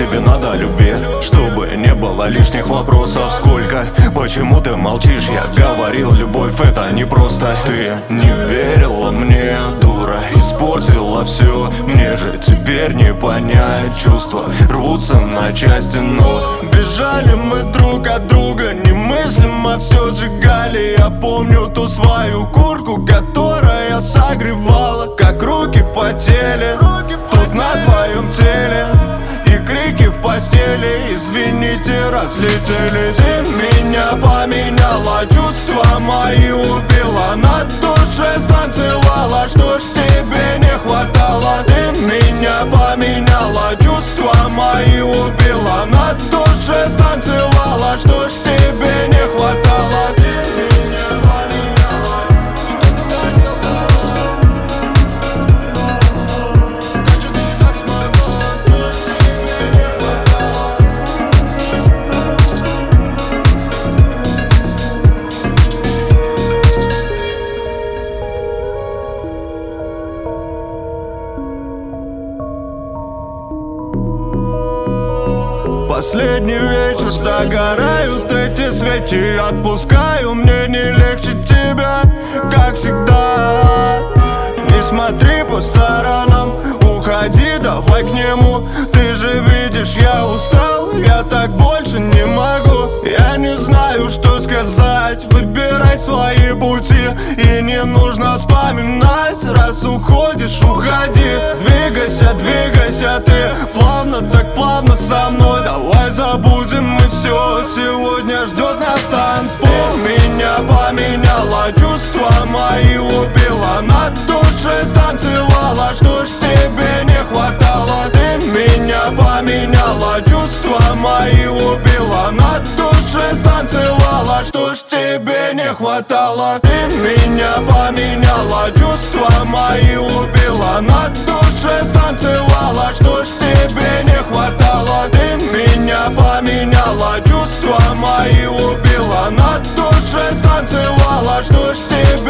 тебе надо любви, чтобы не было лишних вопросов. Сколько, почему ты молчишь? Я говорил, любовь это не просто. Ты не верила мне, дура, испортила все. Мне же теперь не понять, чувства рвутся на части, но бежали мы друг от друга, немыслимо все сжигали. Я помню ту свою куртку, которая согревала, как руки потели тут на твоем теле. И крики в постели, извините, разлетелись. Ты меня поменяла, чувства мои убила, на душе станцевала, что ж тебе не хватало? Ты меня поменяла, чувства мои убила, на душе станцевала, что ж тебе не хватало? Ты меня поменяла. Как же ты так смогла? Последний вечер, догорают эти свечи. Отпускаю, мне не легче тебя, как всегда. Не смотри по сторонам, уходи, давай к нему. Ты же видишь, я устал, я так больше не могу. Я не знаю, что сказать, выбирай свои пути. И не нужно вспоминать, раз уходишь, уходи. Двигайся, двигайся ты, плавно, так плавно со мной. Давай забудем мы все, сегодня ждет нас танцпол. Меня поменяла, чувства мои убила, на душе станцевала, что ж тебе не хватало? Ты меня поменяла, чувства мои убила, на душе станцевала, что ж тебе не хватало? Ты меня поменяла, чувства мои убила, на душе станцевала, что ж тебе не хватало? Ты меня поменяла, чувства мои убила, на душе станцевала, что ж тебе